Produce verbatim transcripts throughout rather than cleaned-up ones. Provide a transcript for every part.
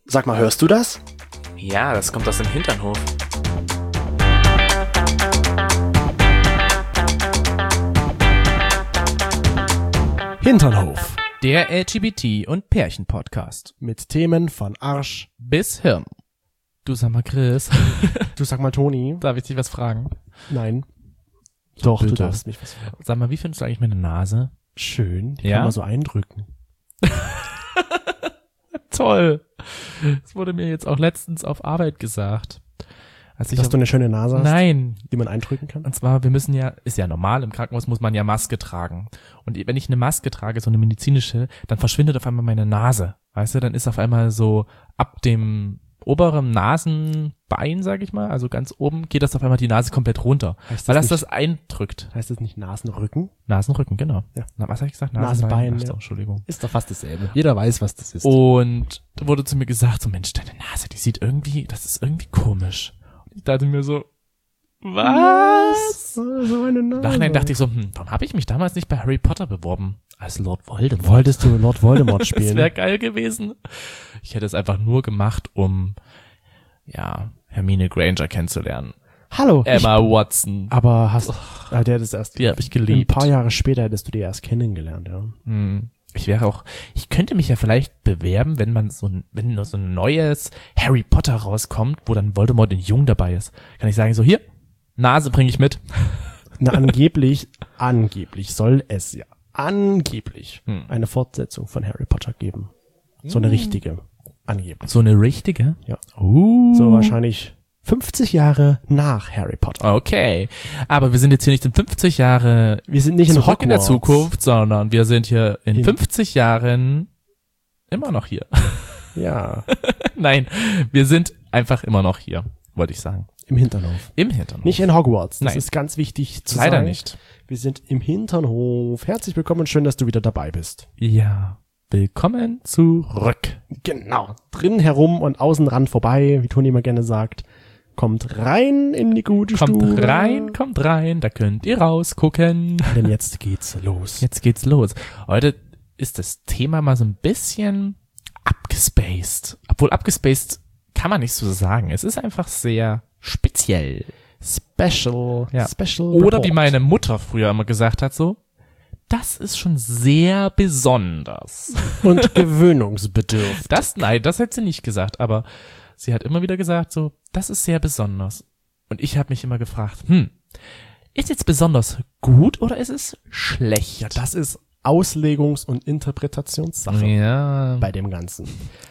Sag mal, hörst du das? Ja, das kommt aus dem Hinternhof. Hinternhof. Der L G B T- und Pärchen-Podcast. Mit Themen von Arsch bis Hirn. Du sag mal, Chris. Du sag mal, Toni. Darf ich dich was fragen? Nein. Doch, Bitte. du darfst mich was fragen. Sag mal, wie findest du eigentlich meine Nase? Schön. Die Ja? kann man so eindrücken. Toll. Das wurde mir jetzt auch letztens auf Arbeit gesagt. Als ich Dass auf, du eine schöne Nase hast, Nein. die man eindrücken kann? Und zwar, wir müssen ja, ist ja normal, im Krankenhaus muss man ja Maske tragen. Und wenn ich eine Maske trage, so eine medizinische, dann verschwindet auf einmal meine Nase. Weißt du, dann ist auf einmal so ab dem oberen Nasenbein, sag ich mal, also ganz oben, geht das auf einmal die Nase komplett runter. Heißt das Weil das nicht- das eindrückt. Heißt das nicht Nasenrücken? Nasenrücken, genau. Ja. Na, was habe ich gesagt? Nasenbein, Ach so, ja. Entschuldigung. Ist doch fast dasselbe. Jeder weiß, was das ist. Und da wurde zu mir gesagt, so Mensch, deine Nase, die sieht irgendwie, das ist irgendwie komisch. Und ich dachte mir so, was? So eine Nase. Nachhinein dachte ich so, hm, warum habe ich mich damals nicht bei Harry Potter beworben? Als Lord Voldemort. Wolltest du Lord Voldemort Das spielen? wäre geil gewesen. Ich hätte es einfach nur gemacht, um, ja, Hermine Granger kennenzulernen. Hallo. Emma Watson. Aber hast, ah, der hat es erst, Die habe ich ein geliebt. paar Jahre später hättest du die erst kennengelernt, ja. Hm. Ich wäre auch, ich könnte mich ja vielleicht bewerben, wenn man so ein, wenn nur so ein neues Harry Potter rauskommt, wo dann Voldemort in Jung dabei ist. Kann ich sagen, so hier, Nase bringe ich mit. Na, angeblich, angeblich soll es ja angeblich Hm. eine Fortsetzung von Harry Potter geben. So eine richtige. Angeblich. So eine richtige? Ja. Uh. So wahrscheinlich fünfzig Jahre nach Harry Potter. Okay. Aber wir sind jetzt hier nicht in fünfzig Jahre Wir sind nicht in zurück in der Hogwarts. Zukunft, sondern wir sind hier in In- fünfzig Jahren immer noch hier. Ja, Nein, wir sind einfach immer noch hier, wollte ich sagen. im Hinternhof. Im Hinternhof. Nicht in Hogwarts. Das Nein. ist ganz wichtig zu Leider sagen. nicht. Wir sind im Hinternhof. Herzlich willkommen und schön, dass du wieder dabei bist. Ja. Willkommen zurück. Genau. Drin herum und außen ran vorbei, wie Toni immer gerne sagt. Kommt rein in die gute Kommt Stube. rein, kommt rein, da könnt ihr rausgucken. Denn jetzt geht's los. Jetzt geht's los. Heute ist das Thema mal so ein bisschen abgespaced. Obwohl abgespaced kann man nicht so sagen. Es ist einfach sehr speziell. Special. Ja. Special. Oder Report. wie meine Mutter früher immer gesagt hat, so, das ist schon sehr besonders. Und gewöhnungsbedürftig. Das, nein, das hätte sie nicht gesagt, aber sie hat immer wieder gesagt, so, das ist sehr besonders. Und ich habe mich immer gefragt, hm, ist jetzt besonders gut oder ist es schlecht? Ja, das ist Auslegungs- und Interpretationssache Ja. bei dem Ganzen.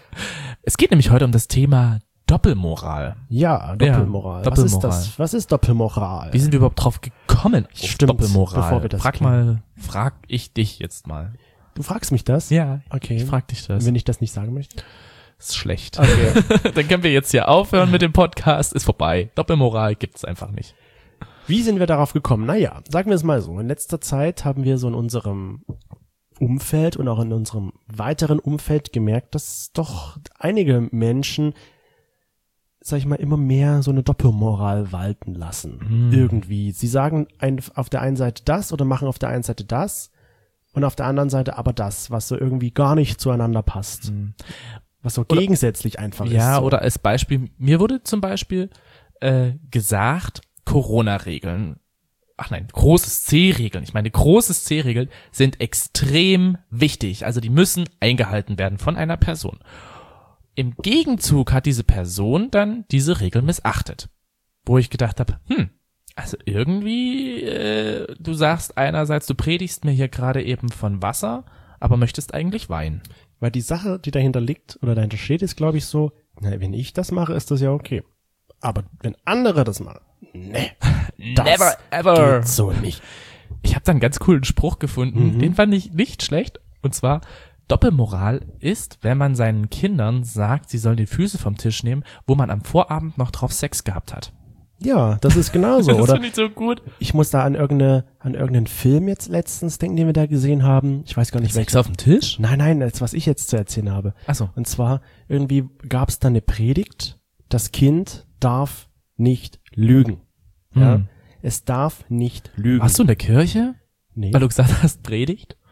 Es geht nämlich heute um das Thema Doppelmoral. Ja, Doppelmoral. Ja, Was ist Doppelmoral. das? Was ist Doppelmoral? Wie sind wir überhaupt drauf gekommen auf Stimmt, Doppelmoral? bevor wir das frag klären. mal, frag ich dich jetzt mal. Du fragst mich das? Ja, Okay. ich frag dich das. Wenn ich das nicht sagen möchte? Das ist schlecht. Okay. Dann können wir jetzt hier aufhören mit dem Podcast. Ist vorbei. Doppelmoral gibt's einfach nicht. Wie sind wir darauf gekommen? Naja, sagen wir es mal so. In letzter Zeit haben wir so in unserem Umfeld und auch in unserem weiteren Umfeld gemerkt, dass doch einige Menschen, sag ich mal, immer mehr so eine Doppelmoral walten lassen. Hm. Irgendwie. Sie sagen ein, auf der einen Seite das oder machen auf der einen Seite das und auf der anderen Seite aber das, was so irgendwie gar nicht zueinander passt. Was so Oder- gegensätzlich einfach ist. Ja, so. oder als Beispiel, mir wurde zum Beispiel äh, gesagt, Corona-Regeln, ach nein, großes C-Regeln, ich meine, großes C-Regeln sind extrem wichtig, also die müssen eingehalten werden von einer Person. Im Gegenzug hat diese Person dann diese Regel missachtet, wo ich gedacht habe, hm, also irgendwie, äh, du sagst einerseits, du predigst mir hier gerade eben von Wasser, aber möchtest eigentlich Wein. Weil die Sache, die dahinter liegt oder dahinter steht, ist, glaube ich, so, na, wenn ich das mache, ist das ja okay. Aber wenn andere das machen, nee, das Never ever. geht so nicht. Ich habe da einen ganz coolen Spruch gefunden, Mhm. den fand ich nicht schlecht. Und zwar, Doppelmoral ist, wenn man seinen Kindern sagt, sie sollen die Füße vom Tisch nehmen, wo man am Vorabend noch drauf Sex gehabt hat. Ja, das ist genauso, das oder? finde ich so gut. Ich muss da an irgendeine, an irgendeinen Film jetzt letztens denken, den wir da gesehen haben. Ich weiß gar nicht, Sex welchen. auf dem Tisch? Nein, nein, das, was ich jetzt zu erzählen habe. Achso. Und zwar, irgendwie gab es da eine Predigt, das Kind darf nicht lügen. Ja? Hm. Es darf nicht lügen. Warst du in der Kirche? Nee. Weil du gesagt hast, Predigt?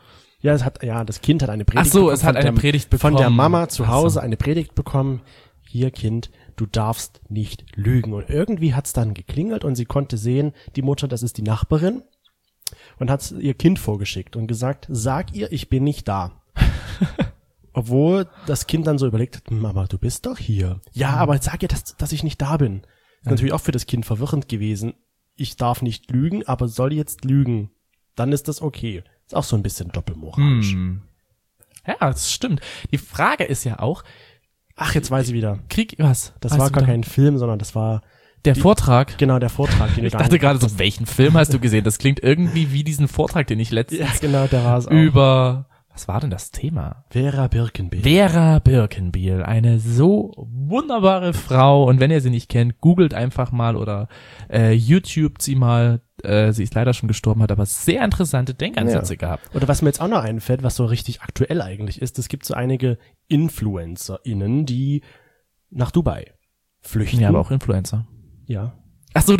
Ja, es hat, ja, das Kind hat eine Predigt Ach so, bekommen. es hat von eine der, Predigt Von der bekommen. Mama zu Ach so. Hause eine Predigt bekommen. Hier, Kind, du darfst nicht lügen. Und irgendwie hat's dann geklingelt und sie konnte sehen, die Mutter, das ist die Nachbarin, und hat ihr Kind vorgeschickt und gesagt, sag ihr, ich bin nicht da. Obwohl das Kind dann so überlegt hat, Mama, du bist doch hier. Ja, aber sag ihr, dass, dass ich nicht da bin. Ist natürlich auch für das Kind verwirrend gewesen. Ich darf nicht lügen, aber soll jetzt lügen. Dann ist das okay. Ist auch so ein bisschen doppelmoralisch. Hm. Ja, das stimmt. Die Frage ist ja auch, Ach, jetzt weiß ich wieder. Krieg, was? Das Weißt war du gar wieder? kein Film, sondern das war Der die- Vortrag. genau der Vortrag, den Ich du dachte gerade so, welchen Film hast du gesehen? Das klingt irgendwie wie diesen Vortrag, den ich letztens Ja, genau, der war es auch. über, was war denn das Thema? Vera Birkenbiel. Vera Birkenbiel, eine so wunderbare Frau. Und wenn ihr sie nicht kennt, googelt einfach mal oder äh, YouTube sie mal. Äh, sie ist leider schon gestorben, hat aber sehr interessante Denkansätze Ja. gehabt. Oder was mir jetzt auch noch einfällt, was so richtig aktuell eigentlich ist, es gibt so einige InfluencerInnen, die nach Dubai flüchten. Ja, aber auch Influencer. Ja. Ach so, du,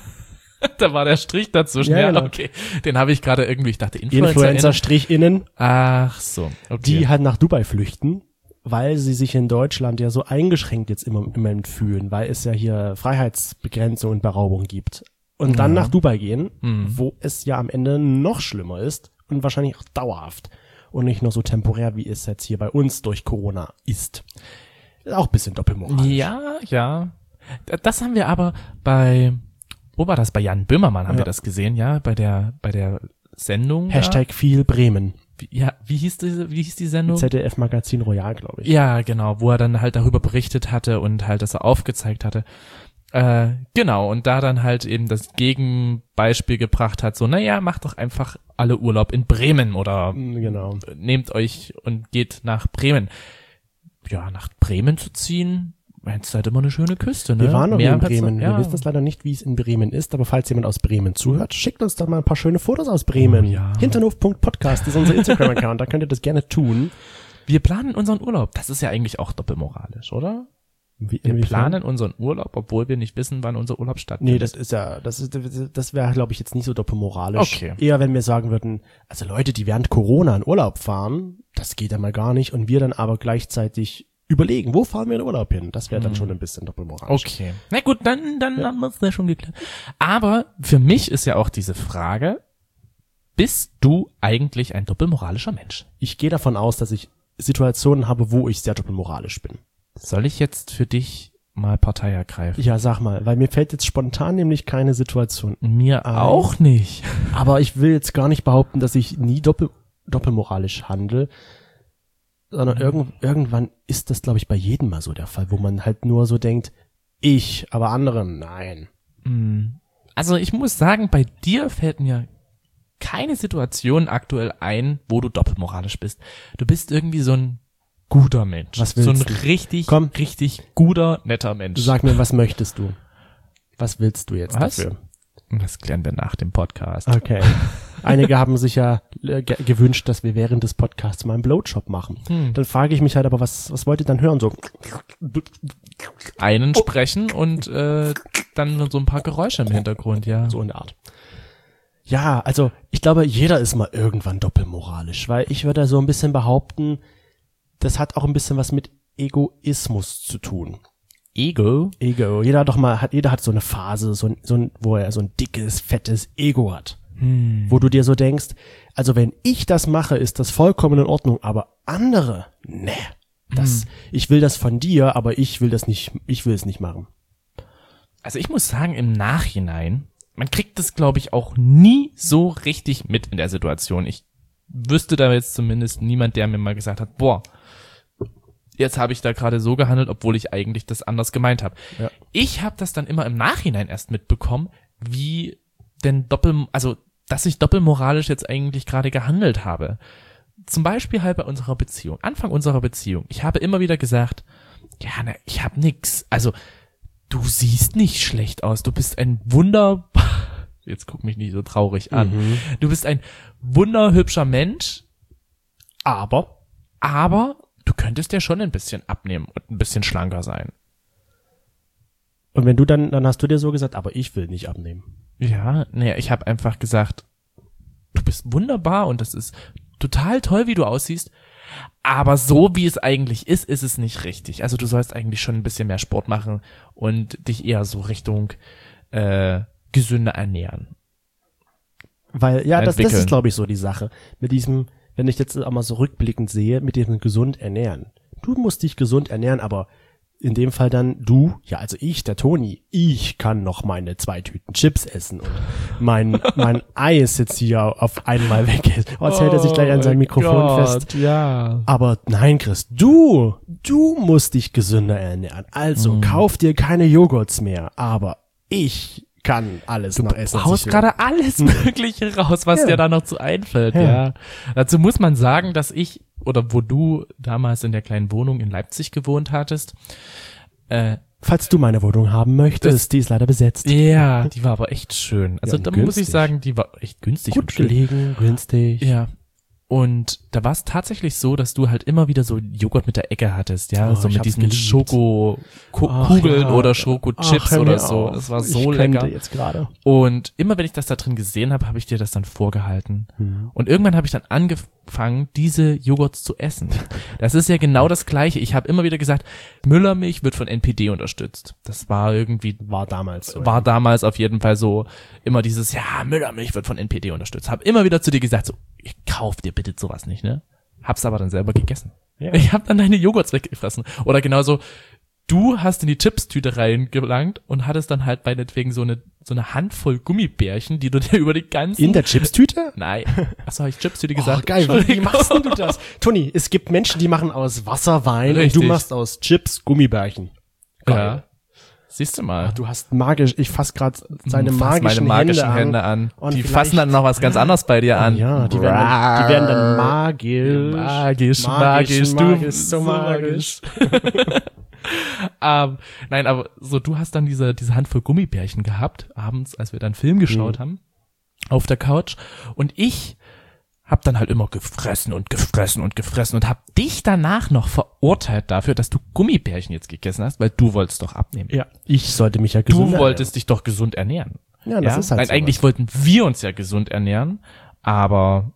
da war der Strich dazwischen. Ja, Ja, genau. okay. Den habe ich gerade irgendwie, ich dachte Influencer. Influencer-Innen, Ach so, okay. die halt nach Dubai flüchten, weil sie sich in Deutschland ja so eingeschränkt jetzt im im Moment fühlen, weil es ja hier Freiheitsbegrenzung und Beraubung gibt. Und dann Ja. nach Dubai gehen, Mhm. wo es ja am Ende noch schlimmer ist und wahrscheinlich auch dauerhaft und nicht nur so temporär, wie es jetzt hier bei uns durch Corona ist. Ist auch ein bisschen doppelmoralisch. Ja, ja. Das haben wir aber bei, wo war das? Bei Jan Böhmermann haben Ja. wir das gesehen, ja, bei der, bei der Sendung. Hashtag viel Bremen. Da. Wie, ja, wie hieß diese, wie hieß die Sendung? Z D F Magazin Royal, glaube ich. Ja, genau, wo er dann halt darüber berichtet hatte und halt das er aufgezeigt hatte. Äh, genau, und da dann halt eben das Gegenbeispiel gebracht hat, so, naja, macht doch einfach alle Urlaub in Bremen oder Mm, Genau. nehmt euch und geht nach Bremen. Ja, nach Bremen zu ziehen, jetzt halt immer eine schöne Küste, ne? Wir waren noch nie Meer in hat's- Bremen. Ja. Wir wissen es leider nicht, wie es in Bremen ist, aber falls jemand aus Bremen zuhört, schickt uns doch mal ein paar schöne Fotos aus Bremen. Oh, ja. Hinternhof Punkt Podcast ist unser Instagram-Account, da könnt ihr das gerne tun. Wir planen unseren Urlaub. Das ist ja eigentlich auch doppelmoralisch, oder? Wie, Wir inwiefern? planen unseren Urlaub, obwohl wir nicht wissen, wann unser Urlaub stattfindet. Nee, das ist ja, das ist, das wäre, glaube ich, jetzt nicht so doppelmoralisch. Okay. Eher, wenn wir sagen würden, also Leute, die während Corona in Urlaub fahren, das geht ja mal gar nicht und wir dann aber gleichzeitig überlegen, wo fahren wir in Urlaub hin? Das wäre dann schon ein bisschen doppelmoralisch. Okay. Na gut, dann, dann haben wir es ja schon geklärt. Aber für mich ist ja auch diese Frage, bist du eigentlich ein doppelmoralischer Mensch? Ich gehe davon aus, dass ich Situationen habe, wo ich sehr doppelmoralisch bin. Soll ich jetzt für dich mal Partei ergreifen? Ja, sag mal, weil mir fällt jetzt spontan nämlich keine Situation. Mir Ein- auch nicht. Aber ich will jetzt gar nicht behaupten, dass ich nie doppel, doppelmoralisch handle, sondern irgend, irgendwann ist das, glaube ich, bei jedem mal so der Fall, wo man halt nur so denkt, ich, aber andere, nein. Also ich muss sagen, bei dir fällt mir keine Situation aktuell ein, wo du doppelmoralisch bist. Du bist irgendwie so ein guter Mensch. Was so ein willst du? richtig, Komm. richtig guter, netter Mensch. Sag mir, was möchtest du? Was willst du jetzt Was? dafür? Und das klären wir nach dem Podcast. Okay. Einige haben sich ja äh, ge gewünscht, dass wir während des Podcasts mal einen Blowjob machen. Hm. Dann frage ich mich halt aber, was, was wollt ihr dann hören? So, Einen sprechen und äh, dann so ein paar Geräusche im Hintergrund, ja. so in der Art. Ja, also ich glaube, jeder ist mal irgendwann doppelmoralisch, weil ich würde so ein bisschen behaupten, das hat auch ein bisschen was mit Egoismus zu tun. Ego? Ego. Jeder hat doch mal, hat, jeder hat so eine Phase, so ein, so ein, wo er so ein dickes, fettes Ego hat. Hm. Wo du dir so denkst, also wenn ich das mache, ist das vollkommen in Ordnung, aber andere, ne. Das, ich will das von dir, aber ich will das nicht, ich will es nicht machen. Also ich muss sagen, im Nachhinein, man kriegt das, glaube ich, auch nie so richtig mit in der Situation. Ich wüsste da jetzt zumindest niemand, der mir mal gesagt hat, boah, jetzt habe ich da gerade so gehandelt, obwohl ich eigentlich das anders gemeint habe. Ja. Ich habe das dann immer im Nachhinein erst mitbekommen, wie denn doppel, also dass ich doppelmoralisch jetzt eigentlich gerade gehandelt habe. Zum Beispiel halt bei unserer Beziehung, Anfang unserer Beziehung. Ich habe immer wieder gesagt, ja, ne, ich hab nix. Also, du siehst nicht schlecht aus. Du bist ein wunder, jetzt guck mich nicht so traurig an. Mhm. Du bist ein wunderhübscher Mensch, Aber, aber du könntest ja schon ein bisschen abnehmen und ein bisschen schlanker sein. und wenn du dann, dann hast du dir so gesagt, aber ich will nicht abnehmen. Ja, naja, ich habe einfach gesagt, du bist wunderbar und das ist total toll, wie du aussiehst, aber so wie es eigentlich ist, ist es nicht richtig. Also du sollst eigentlich schon ein bisschen mehr Sport machen und dich eher so Richtung äh, gesünder ernähren. Weil, ja, das, das Entwickeln. ist, glaube ich, so die Sache. Mit diesem, wenn ich jetzt auch mal so rückblickend sehe, mit diesem gesund ernähren. Du musst dich gesund ernähren, aber in dem Fall dann du, ja, also ich, der Toni, ich kann noch meine zwei Tüten Chips essen und mein, mein Eis jetzt hier auf einmal weg ist. Oh, jetzt hält er sich gleich an sein Mikrofon fest. Ja. Aber nein, Chris, du, du musst dich gesünder ernähren. Also Mm. kauf dir keine Joghurts mehr, aber ich kann alles noch essen. Du was haust ich will. gerade alles Mögliche raus, was Ja. dir da noch zu einfällt, Ja. ja. Dazu muss man sagen, dass ich, oder wo du damals in der kleinen Wohnung in Leipzig gewohnt hattest, äh, Falls du meine Wohnung haben möchtest, die ist leider besetzt. ja, die war aber echt schön. Also Ja, da und muss ich günstig. sagen, die war echt günstig Gut und schön. gelegen, günstig. Ja. Und da war es tatsächlich so, dass du halt immer wieder so Joghurt mit der Ecke hattest, ja, Oh, so ich mit hab's diesen geliebt. Schoko-Kugeln Ach, ja. oder Schokochips Ach, hör oder mir so. auf. Das war Ich so könnte lecker. jetzt gerade. Und immer wenn ich das da drin gesehen habe, habe ich dir das dann vorgehalten. Mhm. Und irgendwann habe ich dann angefangen, diese Joghurts zu essen. Das ist ja genau das Gleiche. Ich habe immer wieder gesagt, Müllermilch wird von N P D unterstützt. Das war irgendwie, War damals so. war damals auf jeden Fall so immer dieses, ja, Müllermilch wird von N P D unterstützt. Hab immer wieder zu dir gesagt, so, ich kauf dir bitte sowas nicht, ne? Hab's aber dann selber gegessen. Ja. Ich hab dann deine Joghurts weggefressen. Oder genauso, du hast in die Chipstüte reingelangt und hattest dann halt meinetwegen so eine so eine Handvoll Gummibärchen, die du dir über die ganzen... In der Chipstüte? Nein. Achso, habe ich Chipstüte Oh, gesagt? geil, wie, wie Entschuldigung. machst denn du das? Toni, es gibt Menschen, die machen aus Wasser Wein Richtig. und du machst aus Chips Gummibärchen. Geil. Ja. Siehst du mal. Ach, du hast magisch, ich fass gerade seine Fass magischen, meine magischen Hände, Hände an. an. Und Die vielleicht- fassen dann noch was ganz anderes bei dir an. Ja, die werden dann, die werden dann magisch. Magisch, magisch, magisch, du, magisch, so so magisch. ähm, nein, aber so, du hast dann diese, diese Handvoll Gummibärchen gehabt, abends, als wir dann Film geschaut Mhm. haben, auf der Couch. Und ich hab dann halt immer gefressen und gefressen und gefressen und hab dich danach noch verurteilt dafür, dass du Gummibärchen jetzt gegessen hast, weil du wolltest doch abnehmen. Ja, ich sollte mich ja Du gesund wolltest dich doch gesund ernähren. ernähren. Ja, das ist halt Nein, so eigentlich wollten wir uns ja gesund ernähren, aber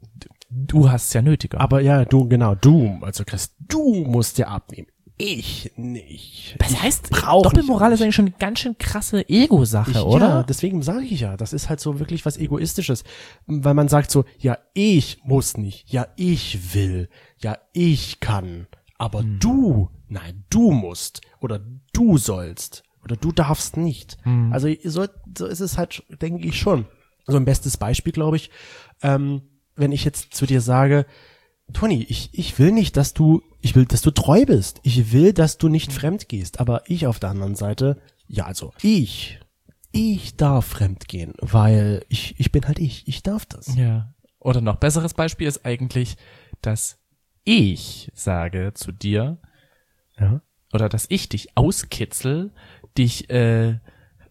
du hast es ja nötiger. Aber ja, du, genau, du, also Chris, du musst ja abnehmen. Ich nicht. Das heißt, brauch Doppelmoral nicht ist eigentlich schon eine ganz schön krasse Ego-Sache, Ich, oder? Ja, deswegen sage ich ja, das ist halt so wirklich was Egoistisches. Weil man sagt so, ja, ich muss nicht, ja, ich will, ja, ich kann, aber Hm. du, nein, du musst oder du sollst oder du darfst nicht. Hm. Also so, so ist es halt, denke ich schon. So ein bestes Beispiel, glaube ich, ähm, wenn ich jetzt zu dir sage, Toni, ich, ich will nicht, dass du, ich will, dass du treu bist. Ich will, dass du nicht fremd gehst. Aber ich auf der anderen Seite, ja, also ich, ich darf fremd gehen, weil ich, ich bin halt ich. Ich darf das. Ja. Oder noch besseres Beispiel ist eigentlich, dass ich sage zu dir, Ja. oder dass ich dich auskitzel, dich äh,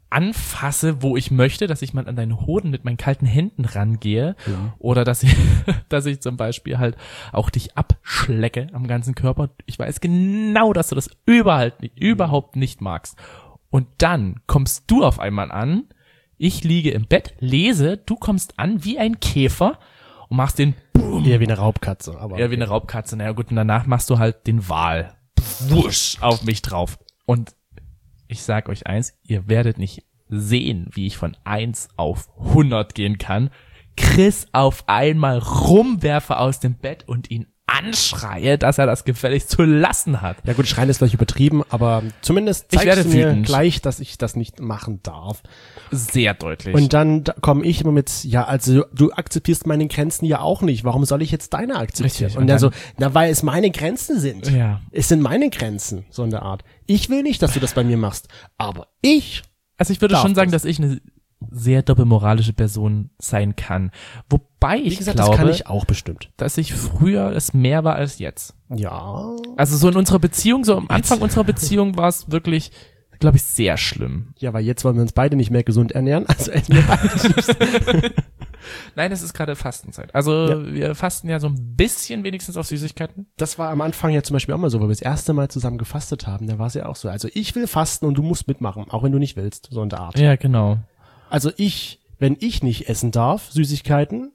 anfasse, wo ich möchte, dass ich mal an deinen Hoden mit meinen kalten Händen rangehe, Ja. oder dass ich, dass ich zum Beispiel halt auch dich abschlecke am ganzen Körper. Ich weiß genau, dass du das überhaupt nicht, überhaupt nicht magst. Und dann kommst du auf einmal an, ich liege im Bett, lese, du kommst an wie ein Käfer und machst den Eher wie eine Raubkatze, aber. eher wie eine Raubkatze. Naja gut, und danach machst du halt den Wal. Wusch auf mich drauf. Und ich sag euch eins, ihr werdet nicht sehen, wie ich von eins auf hundert gehen kann, Chris auf einmal rumwerfe aus dem Bett und ihn anschreie, dass er das gefälligst zu lassen hat. Ja gut, Schreien ist vielleicht übertrieben, aber zumindest Ich zeigst werde du mir wütend. gleich, dass ich das nicht machen darf. Sehr deutlich. Und dann da komme ich immer mit, ja, also du akzeptierst meine Grenzen ja auch nicht. Warum soll ich jetzt deine akzeptieren? Richtig. Und, Und dann so, dann- na, weil es meine Grenzen sind. Ja. Es sind meine Grenzen, so in der Art. Ich will nicht, dass du das bei mir machst, aber ich, Also ich würde darf schon sagen, das. dass ich eine sehr doppelmoralische Person sein kann. Wobei wie ich gesagt, glaube, das kann ich auch bestimmt. dass ich früher es mehr war als jetzt. Ja. Also so in unserer Beziehung, so am Anfang unserer Beziehung war es wirklich, glaube ich, sehr schlimm. Ja, weil jetzt wollen wir uns beide nicht mehr gesund ernähren. Also essen wir beide. Nein, es ist gerade Fastenzeit. Also Ja. wir fasten ja so ein bisschen wenigstens auf Süßigkeiten. Das war am Anfang ja zum Beispiel auch mal so, weil wir das erste Mal zusammen gefastet haben. Da war es ja auch so. Also ich will fasten und du musst mitmachen, auch wenn du nicht willst, so in der Art. Ja, genau. Also ich, wenn ich nicht essen darf, Süßigkeiten,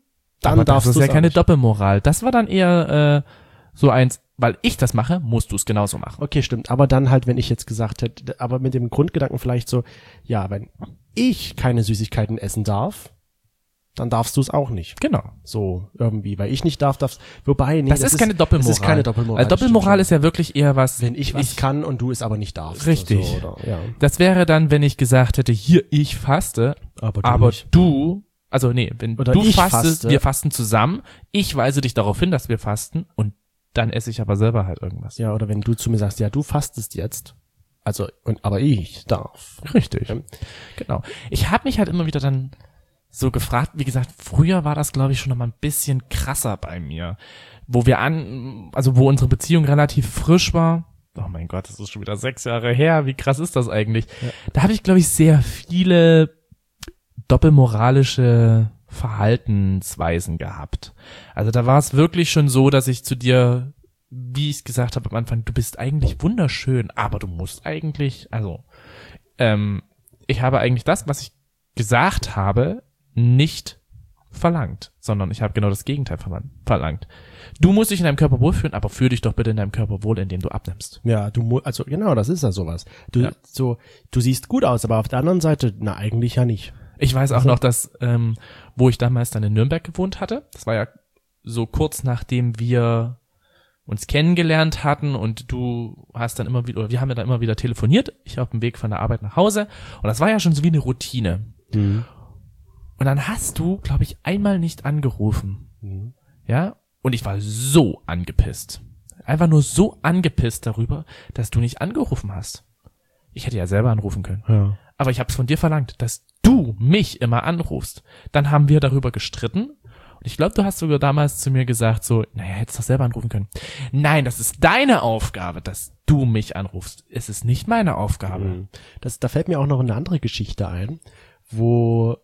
dann Aber darfst das du ist ja keine Doppelmoral. Das war dann eher äh, so eins, weil ich das mache, musst du es genauso machen. Okay, stimmt. Aber dann halt, wenn ich jetzt gesagt hätte, aber mit dem Grundgedanken vielleicht so, ja, wenn ich keine Süßigkeiten essen darf, dann darfst du es auch nicht. Genau. So irgendwie, weil ich nicht darf, darfst, wobei, nee, Das, das ist keine Doppelmoral. Das ist keine Doppelmoral. Weil Doppelmoral ist ja wirklich eher was, wenn ich was kann und du es aber nicht darfst. Richtig. So, oder, ja. Das wäre dann, wenn ich gesagt hätte, hier, ich faste, Aber du aber nicht. du, also nee, wenn Oder du ich fastest, faste. wir fasten zusammen, ich weise dich darauf hin, dass wir fasten und dann esse ich aber selber halt irgendwas. Ja, oder wenn du zu mir sagst, ja, du fastest jetzt, also, und, aber ich darf. Richtig. Ja. Genau. Ich habe mich halt immer wieder dann so gefragt, wie gesagt, früher war das, glaube ich, schon noch mal ein bisschen krasser bei mir, wo wir an, also wo unsere Beziehung relativ frisch war. Oh mein Gott, das ist schon wieder sechs Jahre her. Wie krass ist das eigentlich? Ja. Da habe ich, glaube ich, sehr viele doppelmoralische Verhaltensweisen gehabt. Also da war es wirklich schon so, dass ich zu dir, wie ich es gesagt habe am Anfang, du bist eigentlich wunderschön, aber du musst eigentlich, also ähm, ich habe eigentlich das, was ich gesagt habe, nicht verlangt, sondern ich habe genau das Gegenteil verlangt. Du musst dich in deinem Körper wohlfühlen, aber fühl dich doch bitte in deinem Körper wohl, indem du abnimmst. Ja, du mu also genau, das ist ja sowas. Du Ja. so, du siehst gut aus, aber auf der anderen Seite, na eigentlich ja nicht. Ich weiß auch Also- noch, dass, ähm, wo ich damals dann in Nürnberg gewohnt hatte, das war ja so kurz nachdem wir uns kennengelernt hatten und du hast dann immer wieder, oder wir haben ja dann immer wieder telefoniert, ich auf dem Weg von der Arbeit nach Hause und das war ja schon so wie eine Routine. Mhm. Und dann hast du, glaube ich, einmal nicht angerufen. Mhm. Ja? Und ich war so angepisst. Einfach nur so angepisst darüber, dass du nicht angerufen hast. Ich hätte ja selber anrufen können. Ja. Aber ich habe es von dir verlangt, dass du mich immer anrufst. Dann haben wir darüber gestritten. Und ich glaube, du hast sogar damals zu mir gesagt so, naja, hättest doch selber anrufen können. Nein, das ist deine Aufgabe, dass du mich anrufst. Es ist nicht meine Aufgabe. Mhm. Das, da fällt mir auch noch eine andere Geschichte ein, wo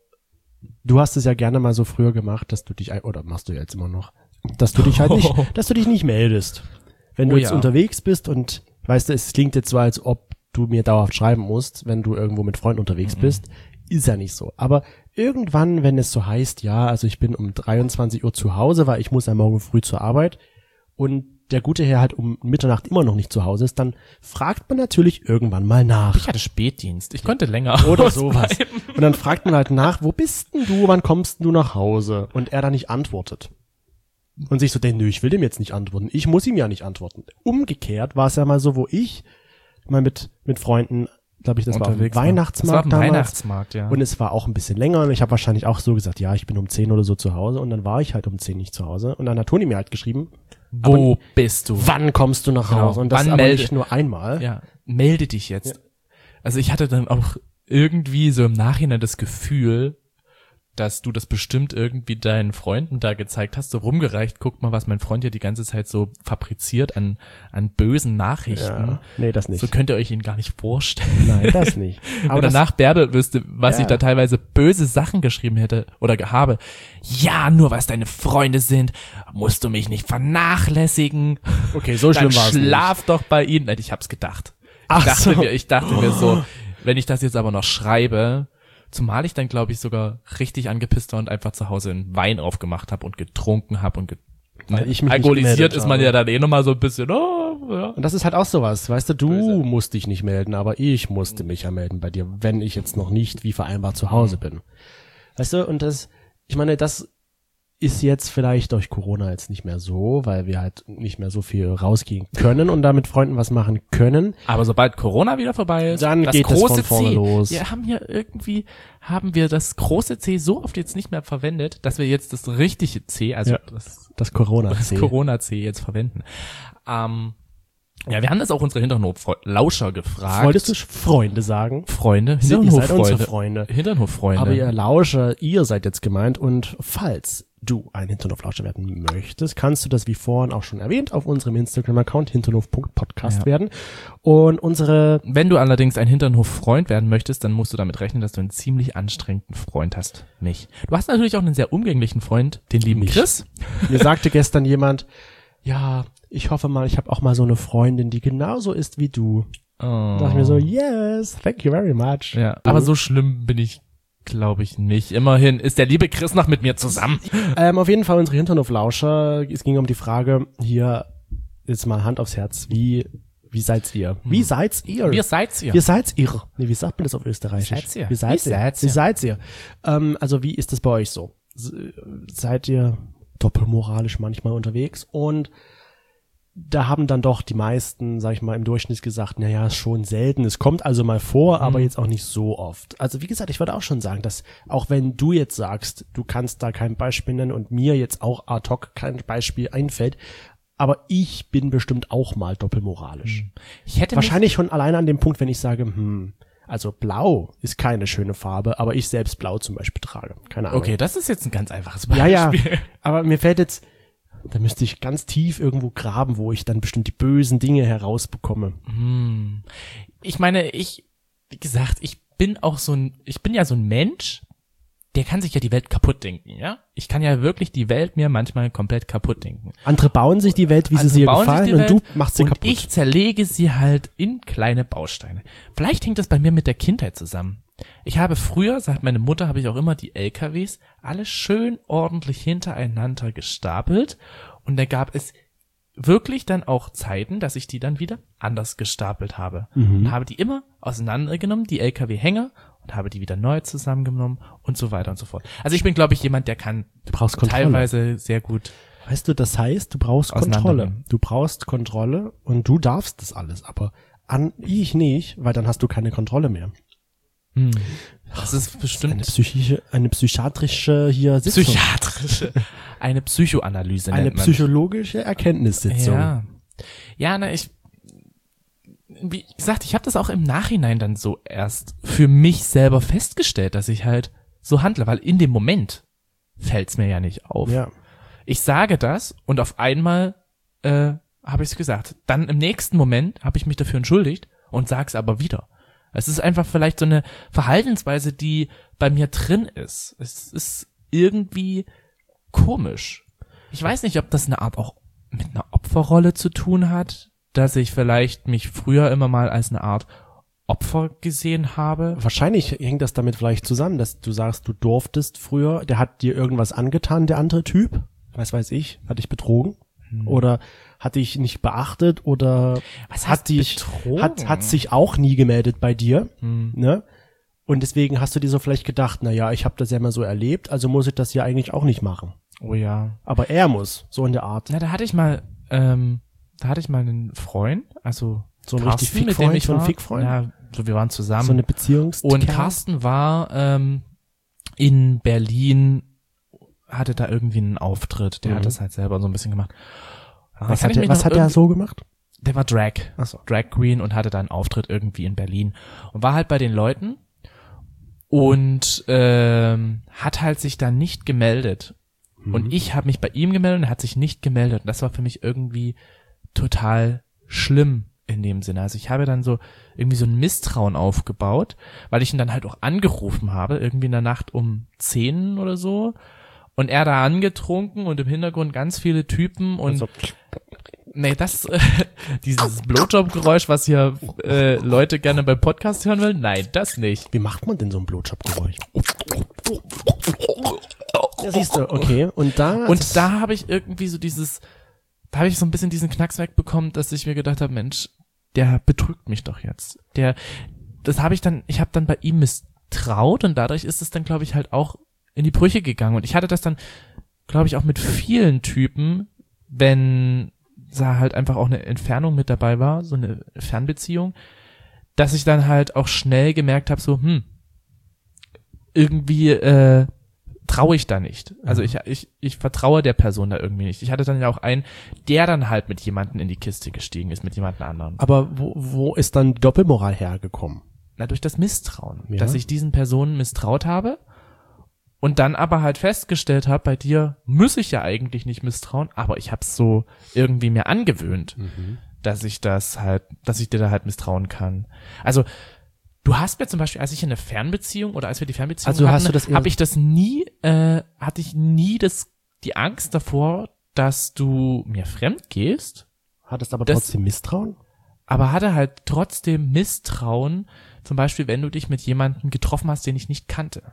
du hast es ja gerne mal so früher gemacht, dass du dich, ein- oder machst du jetzt immer noch, dass du dich halt nicht, dass du dich nicht meldest. Wenn du Oh jetzt ja. unterwegs bist und, weißt du, es klingt jetzt so, als ob du mir dauerhaft schreiben musst, wenn du irgendwo mit Freunden unterwegs Mhm. bist, ist ja nicht so. Aber irgendwann, wenn es so heißt, ja, also ich bin um dreiundzwanzig Uhr zu Hause, weil ich muss ja morgen früh zur Arbeit und der gute Herr halt um Mitternacht immer noch nicht zu Hause ist, dann fragt man natürlich irgendwann mal nach. Ich hatte Spätdienst. Ich konnte länger Oder sowas. ausbleiben. Und dann fragt man halt nach, wo bist denn du, wann kommst denn du nach Hause? Und er dann nicht antwortet. Und sich so denkt, nö, ich will dem jetzt nicht antworten. Ich muss ihm ja nicht antworten. Umgekehrt war es ja mal so, wo ich mal mit mit Freunden, glaube ich, das Unterwegs war war. auf dem Das war Weihnachtsmarkt auf dem damals. Weihnachtsmarkt, ja. Und es war auch ein bisschen länger und ich habe wahrscheinlich auch so gesagt, ja, ich bin um zehn oder so zu Hause und dann war ich halt um zehn nicht zu Hause und dann hat Toni mir halt geschrieben, Wo bist du? wann kommst du nach Genau. Hause? Und das Wann aber melde- nicht nur einmal. Ja, melde dich jetzt. Also ich hatte dann auch irgendwie so im Nachhinein das Gefühl, dass du das bestimmt irgendwie deinen Freunden da gezeigt hast, so rumgereicht, guck mal, was mein Freund hier die ganze Zeit so fabriziert an an bösen Nachrichten. Ja, nee, das nicht. So könnt ihr euch ihn gar nicht vorstellen. Nein, das nicht. Aber Aber das, danach Bärbel wüsste, was Ja. ich da teilweise böse Sachen geschrieben hätte oder ge- habe. Ja, nur weil es deine Freunde sind, musst du mich nicht vernachlässigen. okay, so Dann schlimm war es nicht. schlaf doch bei ihnen. Nein, ich hab's gedacht. Ach Ich dachte so. mir, ich dachte mir so, wenn ich das jetzt aber noch schreibe, zumal ich dann, glaube ich, sogar richtig angepisst war und einfach zu Hause einen Wein aufgemacht habe und getrunken habe und ge Weil ne? ich mich nicht alkoholisiert gemeldet ist man habe. ja dann eh nochmal so ein bisschen, oh, ja. Und das ist halt auch sowas, weißt du, du Böse. musst dich nicht melden, aber ich musste mich ja melden bei dir, wenn ich jetzt noch nicht wie vereinbart zu Hause bin. Weißt du, und das, ich meine, das ist jetzt vielleicht durch Corona jetzt nicht mehr so, weil wir halt nicht mehr so viel rausgehen können und da mit Freunden was machen können. Aber sobald Corona wieder vorbei ist, Dann das geht es große von vorne C, los. wir haben hier irgendwie, haben wir das große C so oft jetzt nicht mehr verwendet, dass wir jetzt das richtige C, also Ja. das, Das Corona das Corona-C jetzt verwenden. Ähm, ja, wir haben das auch unsere Hinternhof-Lauscher gefragt. Wolltest du Freunde sagen? Freunde, Ihr seid Hinternhof-Freunde. unsere Freunde. Hinternhof-Freunde. Aber ihr Lauscher, ihr seid jetzt gemeint und falls du ein Hinternhof-Lauscher werden möchtest, kannst du das wie vorhin auch schon erwähnt auf unserem Instagram-Account hinternhof punkt podcast Ja. werden und unsere, Wenn du allerdings ein Hinternhof-Freund werden möchtest, dann musst du damit rechnen, dass du einen ziemlich anstrengenden Freund hast. Mich. Du hast natürlich auch einen sehr umgänglichen Freund, den lieben Mich. Chris. mir sagte gestern jemand, ja, ich hoffe mal, ich habe auch mal so eine Freundin, die genauso ist wie du. Oh. Da dachte ich mir so, yes, thank you very much. Ja, aber so schlimm bin ich glaube ich nicht. Immerhin ist der liebe Chris noch mit mir zusammen. Ähm, auf jeden Fall unsere Hinternhoflauscher. Es ging um die Frage, hier, jetzt mal Hand aufs Herz, wie, wie seid ihr? Wie seid ihr? Wie seid ihr? Wie seid ihr? Nee, wie sagt man das auf Österreichisch? Wie seid ihr? Wie seid Wie ihr? seid Wie ihr? seid ihr? Ähm, also wie ist das bei euch so? S- Seid ihr doppelmoralisch manchmal unterwegs? Und da haben dann doch die meisten, sag ich mal, im Durchschnitt gesagt, naja, ist schon selten. Es kommt also mal vor, aber jetzt auch nicht so oft. Also wie gesagt, ich würde auch schon sagen, dass auch wenn du jetzt sagst, du kannst da kein Beispiel nennen und mir jetzt auch ad hoc kein Beispiel einfällt, aber ich bin bestimmt auch mal doppelmoralisch. Ich hätte Wahrscheinlich schon alleine an dem Punkt, wenn ich sage, hm, also blau ist keine schöne Farbe, aber ich selbst blau zum Beispiel trage. Keine mich, Ahnung. okay, das ist jetzt ein ganz einfaches Ja, Beispiel. ja, aber mir fällt jetzt, da müsste ich ganz tief irgendwo graben, wo ich dann bestimmt die bösen Dinge herausbekomme. Ich meine, ich, wie gesagt, ich bin auch so ein, ich bin ja so ein Mensch, der kann sich ja die Welt kaputt denken, ja? Ich kann ja wirklich die Welt mir manchmal komplett kaputt denken. Andere bauen sich die Welt, wie sie Also sie ihr bauen sich gefallen die und Welt du machst sie und kaputt. ich zerlege sie halt in kleine Bausteine. Vielleicht hängt das bei mir mit der Kindheit zusammen. Ich habe früher, sagt meine Mutter, habe ich auch immer die L K Ws alle schön ordentlich hintereinander gestapelt und da gab es wirklich dann auch Zeiten, dass ich die dann wieder anders gestapelt habe und habe die immer auseinandergenommen, die L K W-Hänger, und habe die wieder neu zusammengenommen und so weiter und so fort. Also ich bin, glaube ich, jemand, der kann Du brauchst Kontrolle. teilweise sehr gut. Weißt du, das heißt, du brauchst Kontrolle. Auseinandernehmen. Du brauchst Kontrolle und du darfst das alles, aber an ich nicht, weil dann hast du keine Kontrolle mehr. Hm. Das ist Eine bestimmt psychische, eine psychiatrische hier Sitzung. psychiatrische, eine Psychoanalyse eine nennt man. psychologische Erkenntnissitzung. Ja, ja, na ich, wie gesagt, ich habe das auch im Nachhinein dann so erst für mich selber festgestellt, dass ich halt so handle, weil in dem Moment fällt's mir ja nicht auf. Ja. Ich sage das und auf einmal äh, habe ich es gesagt. Dann im nächsten Moment habe ich mich dafür entschuldigt und sag's aber wieder. Es ist einfach vielleicht so eine Verhaltensweise, die bei mir drin ist. Es ist irgendwie komisch. Ich weiß nicht, ob das eine Art auch mit einer Opferrolle zu tun hat, dass ich vielleicht mich früher immer mal als eine Art Opfer gesehen habe. Wahrscheinlich hängt das damit vielleicht zusammen, dass du sagst, du durftest früher, der hat dir irgendwas angetan, der andere Typ, was weiß ich, hat dich betrogen oder hat dich nicht beachtet oder Was hat heißt dich, betrogen? hat, hat sich auch nie gemeldet bei dir, ne? Und deswegen hast du dir so vielleicht gedacht, na ja, ich habe das ja mal so erlebt, also muss ich das ja eigentlich auch nicht machen. Oh ja. Aber er muss, so in der Art. Na, da hatte ich mal, ähm, da hatte ich mal einen Freund, also So ein Carsten, richtig mit dem Fickfreund, ich so ein war. Fickfreund? Ja, so wir waren zusammen. So eine Beziehungs- Und Carsten war ähm, in Berlin, hatte da irgendwie einen Auftritt. Der Mhm. hat das halt selber so ein bisschen gemacht. Da Was kann hat, ich der, mich was noch hat der irgend- so gemacht? Der war Drag. Ach so. Drag Queen und hatte da einen Auftritt irgendwie in Berlin. Und war halt bei den Leuten und ähm, hat halt sich da nicht gemeldet. Und ich habe mich bei ihm gemeldet und er hat sich nicht gemeldet. Und das war für mich irgendwie total schlimm in dem Sinne. Also ich habe dann so irgendwie so ein Misstrauen aufgebaut, weil ich ihn dann halt auch angerufen habe, irgendwie in der Nacht um zehn oder so. Und er da angetrunken und im Hintergrund ganz viele Typen und Also, nee, das, äh, dieses Blowjob-Geräusch, was hier äh, Leute gerne beim Podcast hören wollen, nein, das nicht. wie macht man denn so ein Blowjob-Geräusch? Ja, siehst du, okay. Und da, Und da habe ich irgendwie so dieses, da habe ich so ein bisschen diesen Knacks wegbekommen, dass ich mir gedacht habe, Mensch, der betrügt mich doch jetzt. Der, das habe ich dann, ich habe dann bei ihm misstraut und dadurch ist es dann, glaube ich, halt auch in die Brüche gegangen. Und ich hatte das dann, glaube ich, auch mit vielen Typen, wenn da halt einfach auch eine Entfernung mit dabei war, so eine Fernbeziehung, dass ich dann halt auch schnell gemerkt habe, so, hm, irgendwie äh, traue ich da nicht. Also ich, ich, ich vertraue der Person da irgendwie nicht. Ich hatte dann ja auch einen, der dann halt mit jemandem in die Kiste gestiegen ist, mit jemand anderen. aber wo, wo ist dann die Doppelmoral hergekommen? Na, durch das Misstrauen, Ja. dass ich diesen Personen misstraut habe und dann aber halt festgestellt habe, bei dir muss ich ja eigentlich nicht misstrauen, aber ich habe es so irgendwie mir angewöhnt, dass ich das halt, dass ich dir da halt misstrauen kann. Also du hast mir zum Beispiel, als ich in eine Fernbeziehung oder als wir die Fernbeziehung Also hast hatten, du das eher- habe ich das nie, äh, hatte ich nie das, die Angst davor, dass du mir fremd gehst, Hattest aber Das- trotzdem Misstrauen? aber hatte halt trotzdem Misstrauen, zum Beispiel, wenn du dich mit jemandem getroffen hast, den ich nicht kannte.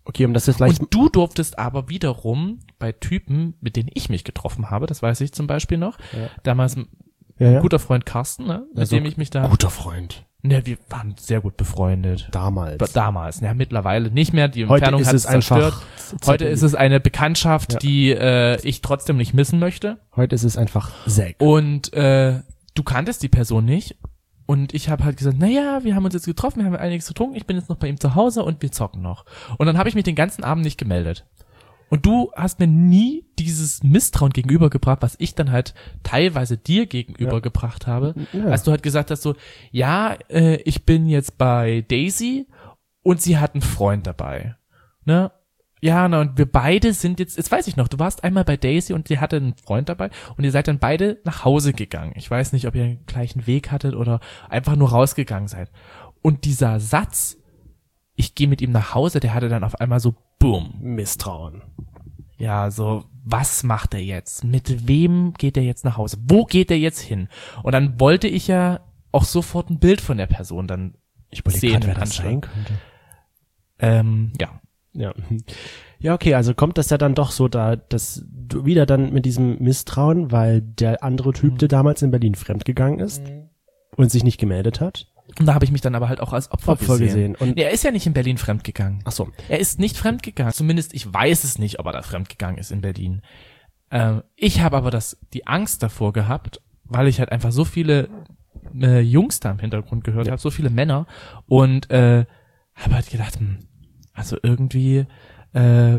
Okay, um das jetzt vielleicht... Und du durftest aber wiederum bei Typen, mit denen ich mich getroffen habe, das weiß ich zum Beispiel noch, Ja. damals ein ja, ja. guter Freund Carsten, ne, mit Also, dem ich mich da... Guter Freund. Ne, wir waren sehr gut befreundet. Damals. Aber damals, ja, mittlerweile nicht mehr. Die Heute Entfernung ist hat es es zerstört. einfach... Heute ist es eine Bekanntschaft, Ja. die äh, ich trotzdem nicht missen möchte. Heute ist es einfach Zack. Und äh, du kanntest die Person nicht. Und ich habe halt gesagt, na ja, wir haben uns jetzt getroffen, wir haben einiges getrunken, ich bin jetzt noch bei ihm zu Hause und wir zocken noch. Und dann habe ich mich den ganzen Abend nicht gemeldet. Und du hast mir nie dieses Misstrauen gegenübergebracht, was ich dann halt teilweise dir gegenübergebracht habe, Ja. als du halt gesagt hast so, ja, äh, ich bin jetzt bei Daisy und sie hat einen Freund dabei, ne? Ja, na, und wir beide sind jetzt, jetzt weiß ich noch, du warst einmal bei Daisy und sie hatte einen Freund dabei und ihr seid dann beide nach Hause gegangen. Ich weiß nicht, ob ihr den gleichen Weg hattet oder einfach nur rausgegangen seid. Und dieser Satz, ich gehe mit ihm nach Hause, der hatte dann auf einmal so boom. Misstrauen. Ja, so, was macht er jetzt? Mit wem geht er jetzt nach Hause? Wo geht er jetzt hin? Und dann wollte ich ja auch sofort ein Bild von der Person dann Ich überlege sehen gerade, wer und das anschauen. sein könnte. Ähm, ja. Ja. Ja, okay, also kommt das ja dann doch so da, dass du wieder dann mit diesem Misstrauen, weil der andere Typ, der damals in Berlin fremdgegangen ist und sich nicht gemeldet hat, Und da habe ich mich dann aber halt auch als Opfer, Opfer gesehen. gesehen. Und Nee, er ist ja nicht in Berlin fremdgegangen. ach so, Er ist nicht fremdgegangen. Zumindest ich weiß es nicht, ob er da fremdgegangen ist in Berlin. Ähm, ich habe aber das die Angst davor gehabt, weil ich halt einfach so viele äh, Jungs da im Hintergrund gehört Ja. habe, so viele Männer und äh, habe halt gedacht, hm, also irgendwie, äh,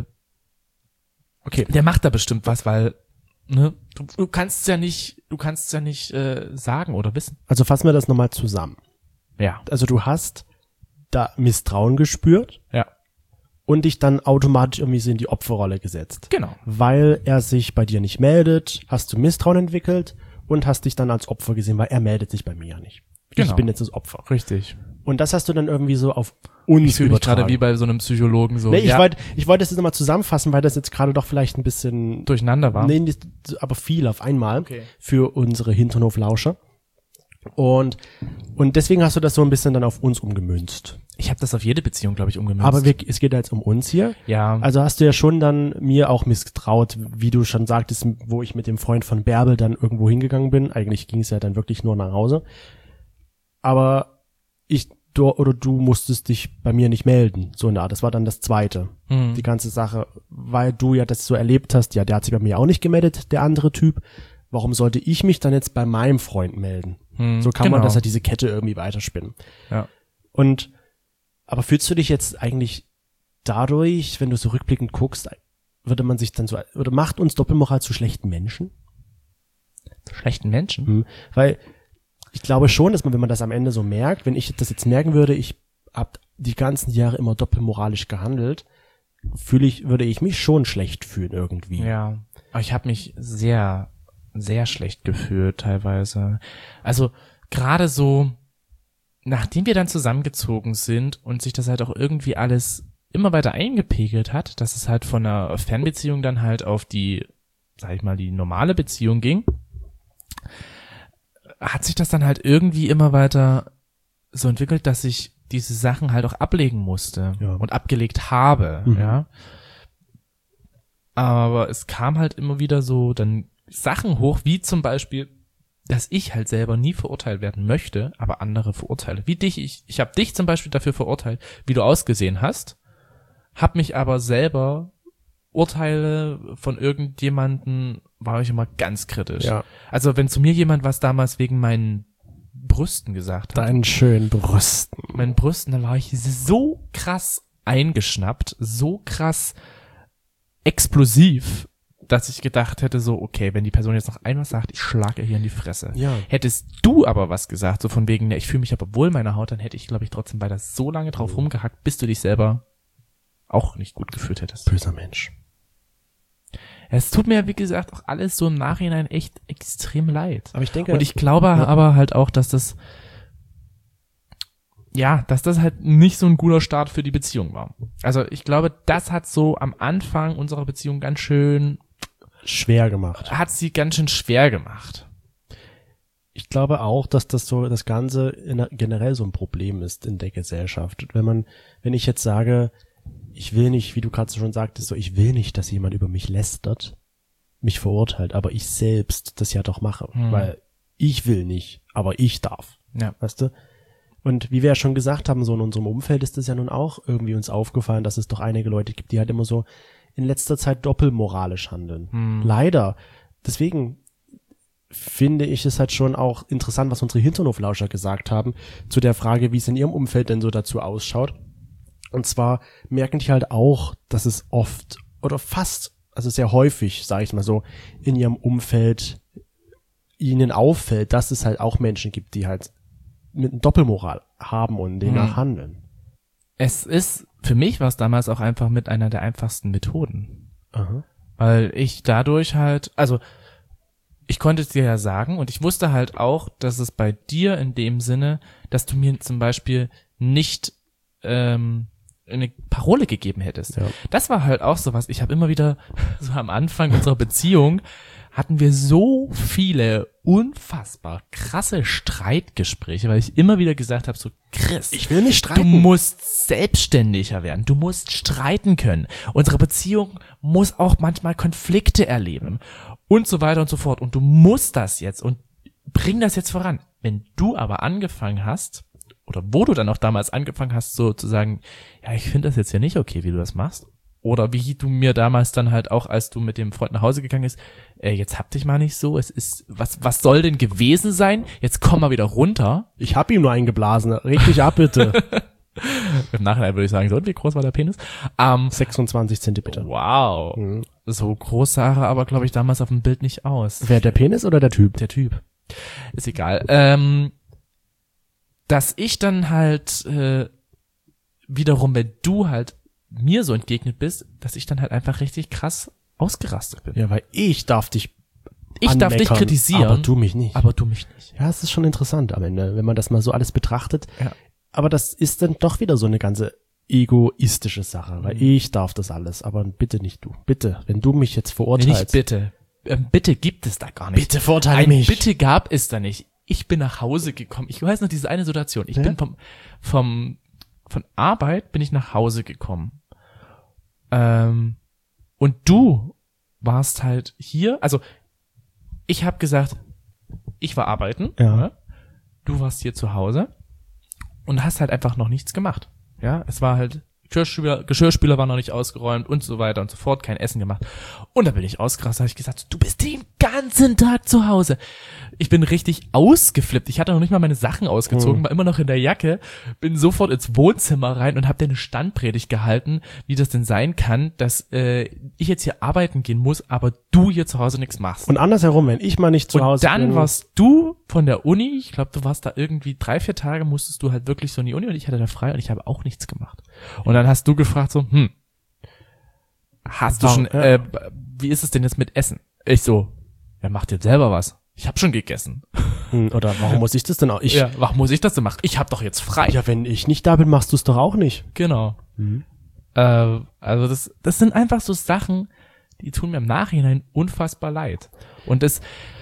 okay. der macht da bestimmt was, weil ne, du, du kannst ja nicht, du kannst ja nicht äh, sagen oder wissen. Also fassen wir das nochmal zusammen. Ja, Also du hast da Misstrauen gespürt ja, und dich dann automatisch irgendwie so in die Opferrolle gesetzt. genau. Weil er sich bei dir nicht meldet, hast du Misstrauen entwickelt und hast dich dann als Opfer gesehen, weil er meldet sich bei mir ja nicht. Ich Genau. bin jetzt das Opfer. Richtig. Und das hast du dann irgendwie so auf uns Ich fühle mich übertragen. gerade wie bei so einem Psychologen so. Nee, ich ja, wollte ich wollte das jetzt nochmal zusammenfassen, weil das jetzt gerade doch vielleicht ein bisschen, durcheinander war. nee, nicht, aber viel auf einmal Okay. für unsere Hinternhoflauscher. Und und deswegen hast du das so ein bisschen dann auf uns umgemünzt. Ich habe das auf jede Beziehung, glaube ich, umgemünzt. Aber wir, es geht ja jetzt um uns hier. ja, Also hast du ja schon dann mir auch misstraut, wie du schon sagtest, wo ich mit dem Freund von Bärbel dann irgendwo hingegangen bin. Eigentlich ging es ja dann wirklich nur nach Hause. Aber ich, du, oder du musstest dich bei mir nicht melden. So eine Art. Das war dann das Zweite. Mhm. Die ganze Sache, weil du ja das so erlebt hast. Ja, der hat sich bei mir auch nicht gemeldet, der andere Typ. Warum sollte ich mich dann jetzt bei meinem Freund melden? Mhm, So kann genau. man das halt diese Kette irgendwie weiterspinnen. Ja. Und, aber fühlst du dich jetzt eigentlich dadurch, wenn du so rückblickend guckst, würde man sich dann so, oder macht uns Doppelmoral zu schlechten Menschen? Schlechten Menschen. Hm. Weil ich glaube schon, dass man, wenn man das am Ende so merkt, wenn ich das jetzt merken würde, ich hab die ganzen Jahre immer doppelmoralisch gehandelt, fühle ich, würde ich mich schon schlecht fühlen irgendwie. Ja. Aber ich habe mich sehr, sehr schlecht gefühlt teilweise. Also gerade so, nachdem wir dann zusammengezogen sind und sich das halt auch irgendwie alles immer weiter eingepegelt hat, dass es halt von einer Fernbeziehung dann halt auf die, sag ich mal, die normale Beziehung ging, hat sich das dann halt irgendwie immer weiter so entwickelt, dass ich diese Sachen halt auch ablegen musste Ja. und abgelegt habe, Mhm. ja. Aber es kam halt immer wieder so dann Sachen hoch, wie zum Beispiel, dass ich halt selber nie verurteilt werden möchte, aber andere verurteile. Wie dich, ich, ich habe dich zum Beispiel dafür verurteilt, wie du ausgesehen hast, hab mich aber selber Urteile von irgendjemanden, war ich immer ganz kritisch. Ja. Also wenn zu mir jemand was damals wegen meinen Brüsten gesagt hat, Deinen schönen Brüsten. meinen Brüsten, dann war ich so krass eingeschnappt, so krass explosiv, dass ich gedacht hätte so, okay, wenn die Person jetzt noch einmal sagt, ich schlage ihr hier in die Fresse. Ja. Hättest du aber was gesagt, so von wegen, ja, ich fühle mich aber wohl meiner Haut, dann hätte ich, glaube ich, trotzdem weiter so lange drauf rumgehackt, bis du dich selber auch nicht gut gefühlt hättest. Böser Mensch. Es tut mir, wie gesagt, auch alles so im Nachhinein echt extrem leid. Aber ich denke, Und ich glaube Ja. aber halt auch, dass das, ja, dass das halt nicht so ein guter Start für die Beziehung war. Also ich glaube, das hat so am Anfang unserer Beziehung ganz schön, schwer gemacht. hat sie ganz schön schwer gemacht. Ich glaube auch, dass das so das Ganze in, generell so ein Problem ist in der Gesellschaft. Wenn man, wenn ich jetzt sage, ich will nicht, wie du gerade schon sagtest, so, ich will nicht, dass jemand über mich lästert, mich verurteilt, aber ich selbst das ja doch mache, Hm. weil ich will nicht, aber ich darf, Ja. weißt du? Und wie wir ja schon gesagt haben, so in unserem Umfeld ist es ja nun auch irgendwie uns aufgefallen, dass es doch einige Leute gibt, die halt immer so in letzter Zeit doppelmoralisch handeln. Hm. Leider. Deswegen finde ich es halt schon auch interessant, was unsere Hinternhoflauscher gesagt haben, zu der Frage, wie es in ihrem Umfeld denn so dazu ausschaut. Und zwar merken die halt auch, dass es oft oder fast, also sehr häufig, sage ich mal so, in ihrem Umfeld ihnen auffällt, dass es halt auch Menschen gibt, die halt mit einer Doppelmoral haben und demnach Mhm. handeln. Es ist, für mich war es damals auch einfach mit einer der einfachsten Methoden. Aha. Weil ich dadurch halt, also ich konnte es dir ja sagen und ich wusste halt auch, dass es bei dir in dem Sinne, dass du mir zum Beispiel nicht ähm, eine Parole gegeben hättest. Ja. Das war halt auch sowas. Ich habe immer wieder, so am Anfang unserer Beziehung, hatten wir so viele unfassbar krasse Streitgespräche, weil ich immer wieder gesagt habe, so Chris, Ich will nicht du streiten. musst selbstständiger werden, du musst streiten können. Unsere Beziehung muss auch manchmal Konflikte erleben und so weiter und so fort. Und du musst das jetzt und bring das jetzt voran. Wenn du aber angefangen hast, oder wo du dann auch damals angefangen hast, so zu sagen, ja, ich finde das jetzt ja nicht okay, wie du das machst. Oder wie du mir damals dann halt auch, als du mit dem Freund nach Hause gegangen bist, äh, jetzt hab dich mal nicht so, es ist, was, was soll denn gewesen sein? Jetzt komm mal wieder runter. Ich hab ihm nur eingeblasen. Reg dich ab, bitte. Im Nachhinein würde ich sagen, so, und wie groß war der Penis? Ähm, sechsundzwanzig Zentimeter. wow. Mhm. So groß sah er aber, glaube ich, damals auf dem Bild nicht aus. Wer, der Penis oder der Typ? Der Typ. Ist egal. Ähm, dass ich dann halt äh, wiederum, wenn du halt mir so entgegnet bist, dass ich dann halt einfach richtig krass ausgerastet bin. Ja, weil ich darf dich Ich darf dich anmeckern, kritisieren, aber du mich nicht. aber du mich nicht. Ja, es ist schon interessant am Ende, wenn man das mal so alles betrachtet. Ja. Aber das ist dann doch wieder so eine ganze egoistische Sache, weil Mhm. ich darf das alles, aber bitte nicht du. Bitte, wenn du mich jetzt Nee, verurteilst. nicht bitte. Ähm, bitte gibt es da gar nicht. Bitte verurteile Ein mich. Bitte gab es da nicht. Ich bin nach Hause gekommen. Ich weiß noch diese eine Situation. Ich Ja. bin vom, vom, von Arbeit bin ich nach Hause gekommen. Ähm, und du warst halt hier. Also, ich habe gesagt, ich war arbeiten. Ja. ne? Du warst hier zu Hause und hast halt einfach noch nichts gemacht. Ja, es war halt, Geschirrspüler, Geschirrspüler war noch nicht ausgeräumt und so weiter und so fort, kein Essen gemacht. Und da bin ich ausgerastet, habe ich gesagt, du bist den ganzen Tag zu Hause. Ich bin richtig ausgeflippt. Ich hatte noch nicht mal meine Sachen ausgezogen, Mhm. war immer noch in der Jacke, bin sofort ins Wohnzimmer rein und habe dir eine Standpredigt gehalten, wie das denn sein kann, dass äh, ich jetzt hier arbeiten gehen muss, aber du hier zu Hause nichts machst. Und andersherum, wenn ich mal nicht zu Und Hause dann bin. warst du von der Uni, ich glaube, du warst da irgendwie drei, vier Tage, musstest du halt wirklich so in die Uni und ich hatte da frei und ich habe auch nichts gemacht. Und dann hast du gefragt so, hm, hast du Warum? schon, Ja. äh, wie ist es denn jetzt mit Essen? Ich so, ja, mach dir selber was. Ich habe schon gegessen. Hm, Oder warum muss ich das denn auch? Ich, Ja, warum muss ich das denn machen? Ich habe doch jetzt frei. ja, wenn ich nicht da bin, machst du es doch auch nicht. Genau. Mhm. Äh, also das, das sind einfach so Sachen, die tun mir im Nachhinein unfassbar leid. Und das,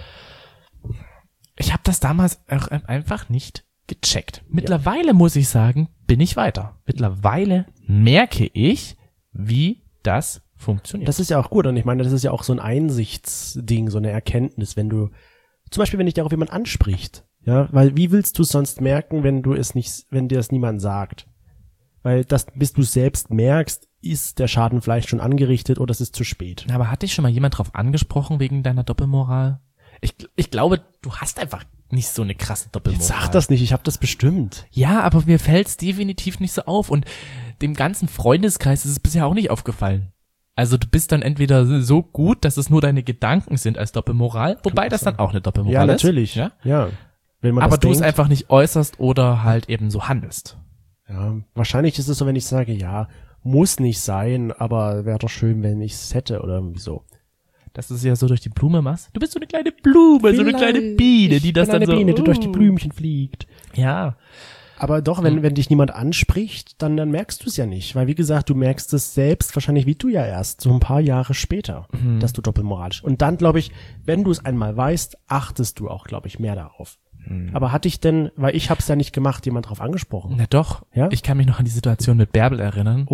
ich habe das damals auch einfach nicht gecheckt. Mittlerweile muss ich sagen, bin ich weiter. Mittlerweile merke ich, wie das funktioniert. Das ist ja auch gut und ich meine, das ist ja auch so ein Einsichtsding, so eine Erkenntnis, wenn du, zum Beispiel, wenn dich darauf jemand anspricht, ja, weil wie willst du es sonst merken, wenn du es nicht, wenn dir das niemand sagt? Weil das, bis du es selbst merkst, ist der Schaden vielleicht schon angerichtet oder es ist zu spät. Aber hat dich schon mal jemand drauf angesprochen wegen deiner Doppelmoral? Ich, ich glaube, du hast einfach nicht so eine krasse Doppelmoral. Jetzt sag das nicht, ich habe das bestimmt. Ja, aber mir fällt's definitiv nicht so auf und dem ganzen Freundeskreis ist es bisher auch nicht aufgefallen. Also du bist dann entweder so gut, dass es nur deine Gedanken sind als Doppelmoral, wobei das dann auch eine Doppelmoral Ja, ist. natürlich. Ja? ja. Wenn man Aber das du es denkt, einfach nicht äußerst oder halt eben so handelst. ja, wahrscheinlich ist es so, wenn ich sage, ja, muss nicht sein, aber wäre doch schön, wenn ich es hätte oder irgendwie so. Dass du es ja so durch die Blume machst. Du bist so eine kleine Blume, so eine kleine Biene, die Ich das bin dann eine so... Biene, die durch die uh. Blümchen fliegt. Ja. Aber doch, wenn, wenn dich niemand anspricht, dann, dann merkst du es ja nicht. Weil, wie gesagt, du merkst es selbst wahrscheinlich wie du ja erst, so ein paar Jahre später, Mhm. dass du doppelmoralisch. Und dann, glaube ich, wenn du es einmal weißt, achtest du auch, glaube ich, mehr darauf. Mhm. Aber hatte ich denn, weil ich habe es ja nicht gemacht, jemand drauf angesprochen? Na doch. Ja? Ich kann mich noch an die Situation mit Bärbel erinnern, Oh.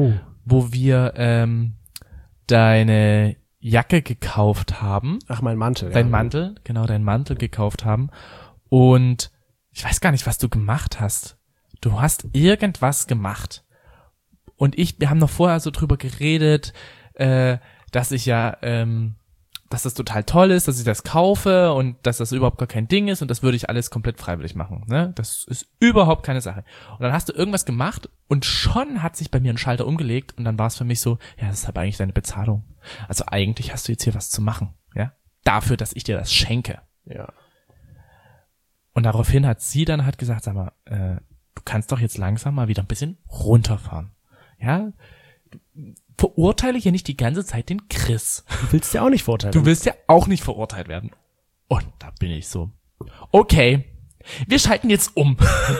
wo wir ähm, deine Jacke gekauft haben. Ach, mein Mantel. Dein ja. Mantel, genau, dein Mantel gekauft haben. Und ich weiß gar nicht, was du gemacht hast. Du hast irgendwas gemacht. Und ich, wir haben noch vorher so drüber geredet, äh, dass ich ja, ähm, dass das total toll ist, dass ich das kaufe und dass das überhaupt gar kein Ding ist und das würde ich alles komplett freiwillig machen. Ne? Das ist überhaupt keine Sache. Und dann hast du irgendwas gemacht und schon hat sich bei mir ein Schalter umgelegt und dann war es für mich so, ja, das ist aber eigentlich deine Bezahlung. Also eigentlich hast du jetzt hier was zu machen, ja, dafür, dass ich dir das schenke. Ja. Und daraufhin hat sie dann halt gesagt, sag mal, äh, du kannst doch jetzt langsam mal wieder ein bisschen runterfahren. Ja, verurteile hier nicht die ganze Zeit den Chris. Du willst ja auch nicht verurteilen. Du willst ja auch nicht verurteilt werden. Und da bin ich so, okay, wir schalten jetzt um.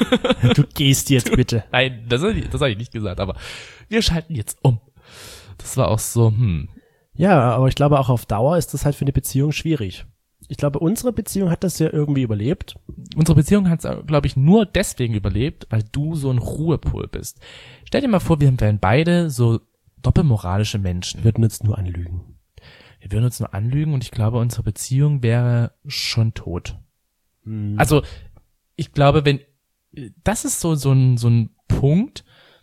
Du gehst jetzt bitte. Nein, das habe ich, das hab ich nicht gesagt, aber wir schalten jetzt um. Das war auch so, hm. Ja, aber ich glaube auch auf Dauer ist das halt für eine Beziehung schwierig. Ich glaube, unsere Beziehung hat das ja irgendwie überlebt. Unsere Beziehung hat es, glaube ich, nur deswegen überlebt, weil du so ein Ruhepol bist. Stell dir mal vor, wir wären beide so doppelmoralische Menschen. Wir würden uns nur anlügen. Wir würden uns nur anlügen und ich glaube, unsere Beziehung wäre schon tot. Hm. Also, ich glaube, wenn, das ist so, so ein, so ein Punkt,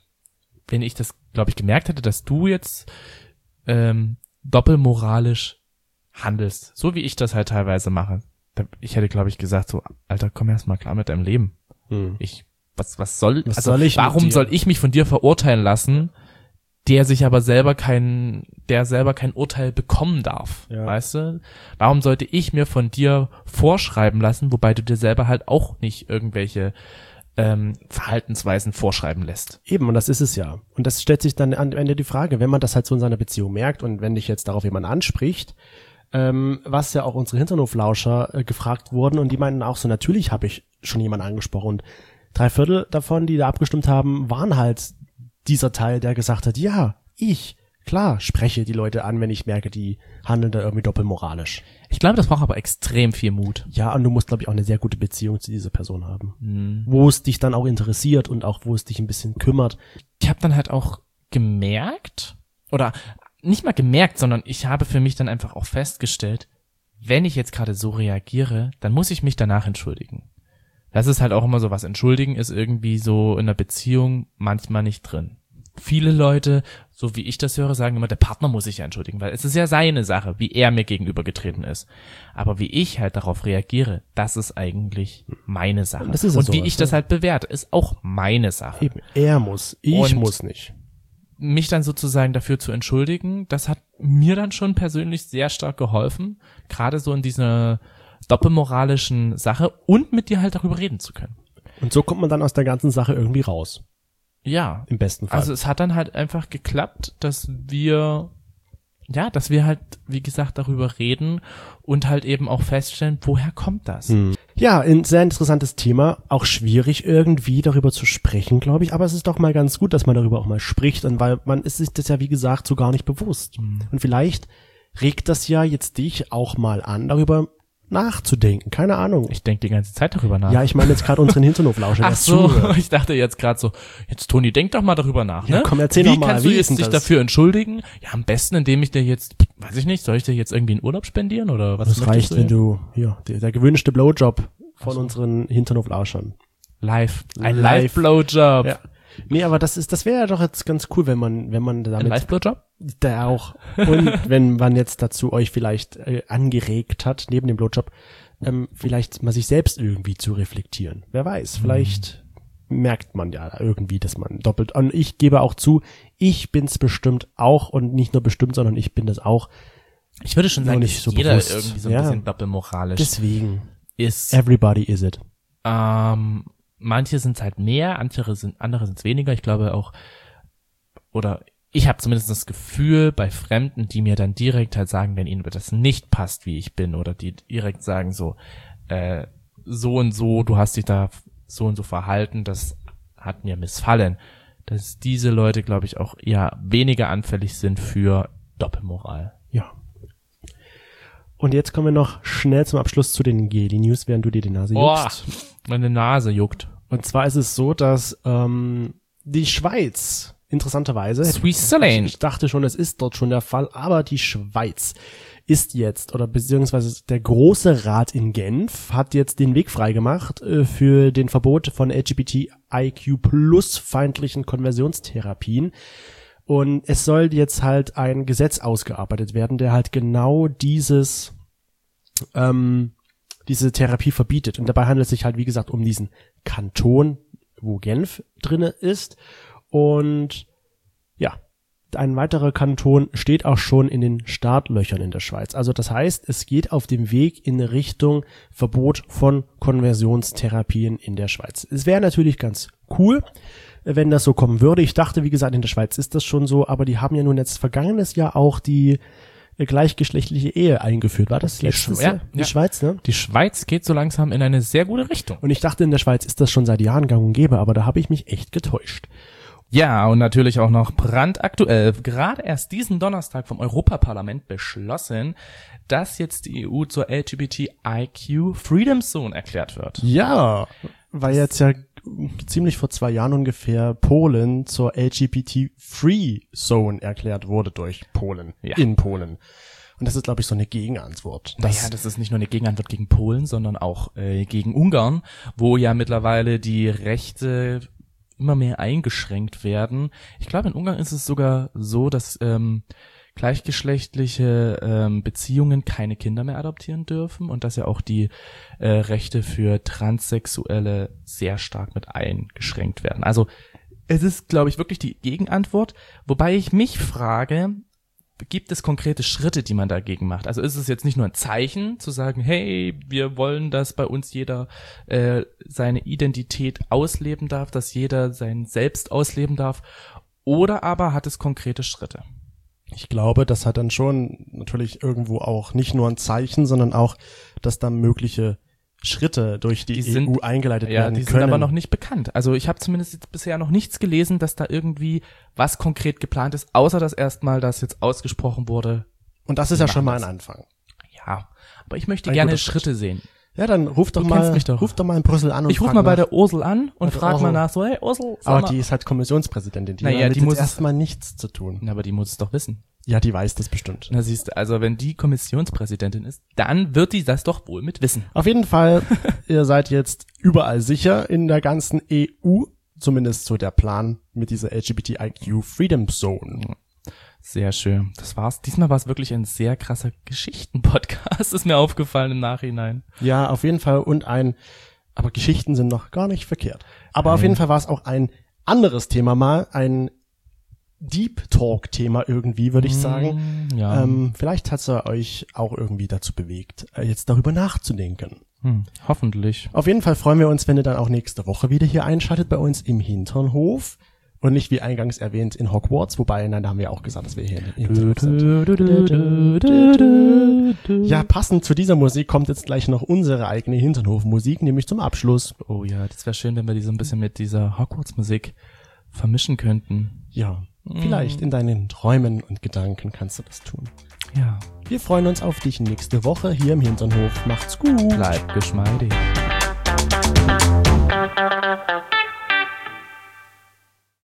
wenn ich das, glaube ich, gemerkt hätte, dass du jetzt, ähm, doppelmoralisch handelst, so wie ich das halt teilweise mache. Ich hätte, glaube ich, gesagt so, Alter, komm erst mal klar mit deinem Leben. Hm. Ich, was, was soll, Was also soll ich mit warum dir? soll ich mich von dir verurteilen lassen, der sich aber selber kein, der selber kein Urteil bekommen darf, Ja. weißt du? Warum sollte ich mir von dir vorschreiben lassen, wobei du dir selber halt auch nicht irgendwelche ähm, Verhaltensweisen vorschreiben lässt? Eben, und das ist es ja. Und das stellt sich dann am Ende die Frage, wenn man das halt so in seiner Beziehung merkt und wenn dich jetzt darauf jemand anspricht, ähm, was ja auch unsere Hinternhoflauscher äh, gefragt wurden und die meinten auch so, natürlich habe ich schon jemanden angesprochen und drei Viertel davon, die da abgestimmt haben, waren halt dieser Teil, der gesagt hat, ja, ich, klar, spreche die Leute an, wenn ich merke, die handeln da irgendwie doppelmoralisch. Ich glaube, das braucht aber extrem viel Mut. Ja, und du musst, glaube ich, auch eine sehr gute Beziehung zu dieser Person haben. Mhm. Wo es dich dann auch interessiert und auch wo es dich ein bisschen kümmert. Ich habe dann halt auch gemerkt, oder nicht mal gemerkt, sondern ich habe für mich dann einfach auch festgestellt, wenn ich jetzt gerade so reagiere, dann muss ich mich danach entschuldigen. Das ist halt auch immer so was. Entschuldigen ist irgendwie so in einer Beziehung manchmal nicht drin. Viele Leute, so wie ich das höre, sagen immer, der Partner muss sich ja entschuldigen, weil es ist ja seine Sache, wie er mir gegenübergetreten ist. Aber wie ich halt darauf reagiere, das ist eigentlich meine Sache. Das ist ja Und wie sowas, ich das ja. halt bewerte, ist auch meine Sache. Eben, er muss, ich Und muss nicht. Mich dann sozusagen dafür zu entschuldigen, das hat mir dann schon persönlich sehr stark geholfen, gerade so in dieser doppelmoralischen Sache und mit dir halt darüber reden zu können. Und so kommt man dann aus der ganzen Sache irgendwie raus. Ja. Im besten Fall. Also es hat dann halt einfach geklappt, dass wir, ja, dass wir halt, wie gesagt, darüber reden und halt eben auch feststellen, woher kommt das? Hm. Ja, ein sehr interessantes Thema. Auch schwierig irgendwie darüber zu sprechen, glaube ich. Aber es ist doch mal ganz gut, dass man darüber auch mal spricht. Und weil man ist sich das ja, wie gesagt, so gar nicht bewusst. Hm. Und vielleicht regt das ja jetzt dich auch mal an, darüber nachzudenken. Keine Ahnung. Ich denke die ganze Zeit darüber nach. Ja, ich meine jetzt gerade unseren Hinternhoflauscher. der Ach so, zuhört. ich dachte jetzt gerade so, jetzt Toni, denk doch mal darüber nach, Ja, ne? komm, erzähl wie doch mal, kannst wie du ist jetzt denn dich das? dafür entschuldigen? Ja, am besten, indem ich dir jetzt, weiß ich nicht, soll ich dir jetzt irgendwie einen Urlaub spendieren oder was? Das möchtest reicht, du wenn jetzt? du, ja, der, der gewünschte Blowjob von so. unseren Hinternhoflauschern. Live. Ein Live. Live-Blowjob. Ja. Nee, aber das ist, das wäre ja doch jetzt ganz cool, wenn man, wenn man Ein damit, Live-Blowjob? da auch, und wenn man jetzt dazu euch vielleicht äh, angeregt hat, neben dem Blowjob, ähm, vielleicht mal sich selbst irgendwie zu reflektieren. Wer weiß, vielleicht merkt man ja irgendwie, dass man doppelt, und ich gebe auch zu, ich bin's bestimmt auch und nicht nur bestimmt, sondern ich bin das auch. Ich würde schon Nur sagen, nicht dass so jeder bewusst. irgendwie so ein Ja. bisschen doppelmoralisch Deswegen, ist. everybody is it. Ähm, manche sind halt mehr, andere sind andere sind weniger. Ich glaube auch, oder ich habe zumindest das Gefühl bei Fremden, die mir dann direkt halt sagen, wenn ihnen das nicht passt, wie ich bin, oder die direkt sagen so, äh, so und so, du hast dich da so und so verhalten, das hat mir missfallen, dass diese Leute, glaube ich, auch eher weniger anfällig sind für Doppelmoral. Ja. Und jetzt kommen wir noch schnell zum Abschluss zu den Geli News, während du dir die Nase Boah, juckst. meine Nase juckt. Und zwar ist es so, dass ähm, die Schweiz interessanterweise. Switzerland. Ich dachte schon, es ist dort schon der Fall, aber die Schweiz ist jetzt, oder beziehungsweise der Große Rat in Genf hat jetzt den Weg freigemacht äh, für den Verbot von L G B T I Q plus feindlichen Konversionstherapien. Und es soll jetzt halt ein Gesetz ausgearbeitet werden, der halt genau dieses, ähm, diese Therapie verbietet. Und dabei handelt es sich halt, wie gesagt, um diesen Kanton, wo Genf drinne ist. Und ja, ein weiterer Kanton steht auch schon in den Startlöchern in der Schweiz. Also das heißt, es geht auf dem Weg in Richtung Verbot von Konversionstherapien in der Schweiz. Es wäre natürlich ganz cool, wenn das so kommen würde. Ich dachte, wie gesagt, in der Schweiz ist das schon so, aber die haben ja nun jetzt vergangenes Jahr auch die gleichgeschlechtliche Ehe eingeführt. War das letztes Jahr? Die ja. Schweiz, ne? Die Schweiz geht so langsam in eine sehr gute Richtung. Und ich dachte, in der Schweiz ist das schon seit Jahren gang und gäbe, aber da habe ich mich echt getäuscht. Ja, und natürlich auch noch brandaktuell, gerade erst diesen Donnerstag vom Europaparlament beschlossen, dass jetzt die E U zur L G B T I Q Freedom Zone erklärt wird. Ja, weil jetzt ja ziemlich vor zwei Jahren ungefähr Polen zur L G B T Free Zone erklärt wurde durch Polen, Ja. in Polen. Und das ist, glaube ich, so eine Gegenantwort. Das, Naja, das ist nicht nur eine Gegenantwort gegen Polen, sondern auch äh, gegen Ungarn, wo ja mittlerweile die Rechte immer mehr eingeschränkt werden. Ich glaube, in Ungarn ist es sogar so, dass ähm, gleichgeschlechtliche ähm, Beziehungen keine Kinder mehr adoptieren dürfen und dass ja auch die äh, Rechte für Transsexuelle sehr stark mit eingeschränkt werden. Also es ist, glaube ich, wirklich die Gegenantwort, wobei ich mich frage, gibt es konkrete Schritte, die man dagegen macht? Also ist es jetzt nicht nur ein Zeichen, zu sagen, hey, wir wollen, dass bei uns jeder äh, seine Identität ausleben darf, dass jeder sein Selbst ausleben darf, oder aber hat es konkrete Schritte? Ich glaube, das hat dann schon natürlich irgendwo auch nicht nur ein Zeichen, sondern auch, dass da mögliche Schritte durch die, Die sind- E U eingeleitet Ja, werden die können. sind aber noch nicht bekannt. Also ich habe zumindest jetzt bisher noch nichts gelesen, dass da irgendwie was konkret geplant ist, außer dass erstmal das jetzt ausgesprochen wurde. Und das ist ja schon mal ein Machen Anfang. Ja, aber ich möchte Ein gerne guter Schritt. Schritte sehen. Ja, dann ruf doch Du mal, kennst mich doch. ruf doch mal in Brüssel an und Ich rufe frag mal bei nach. der Ursel an und Bei der frage mal Ursel. nach, so, hey Ursel, sag Aber mal. die ist halt Kommissionspräsidentin. Die Naja, hat die jetzt muss- erstmal nichts zu tun. Na, aber die muss es doch wissen. Ja, die weiß das bestimmt. Na siehst du, also wenn die Kommissionspräsidentin ist, dann wird die das doch wohl mit wissen. Auf jeden Fall, ihr seid jetzt überall sicher in der ganzen E U. Zumindest so der Plan mit dieser L G B T I Q Freedom Zone. Sehr schön. Das war's. Diesmal war es wirklich ein sehr krasser Geschichten-Podcast, ist mir aufgefallen im Nachhinein. Ja, auf jeden Fall. Und ein, aber Geschichten sind noch gar nicht verkehrt. Aber auf Nein. jeden Fall war es auch ein anderes Thema mal, ein Deep Talk Thema irgendwie, würde ich sagen. Ja. Ähm, vielleicht hat es euch auch irgendwie dazu bewegt, äh, jetzt darüber nachzudenken. Hm, hoffentlich. Auf jeden Fall freuen wir uns, wenn ihr dann auch nächste Woche wieder hier einschaltet bei uns im Hinternhof. Und nicht wie eingangs erwähnt in Hogwarts, wobei, nein, da haben wir auch gesagt, dass wir hier im Hinternhof sind. Ja, passend zu dieser Musik kommt jetzt gleich noch unsere eigene Hinternhof-Musik, nämlich zum Abschluss. Oh ja, das wäre schön, wenn wir die so ein bisschen mit dieser Hogwarts-Musik vermischen könnten. Ja, vielleicht in deinen Träumen und Gedanken kannst du das tun. Ja, Wir freuen uns auf dich nächste Woche hier im Hinternhof. Macht's gut. bleib geschmeidig.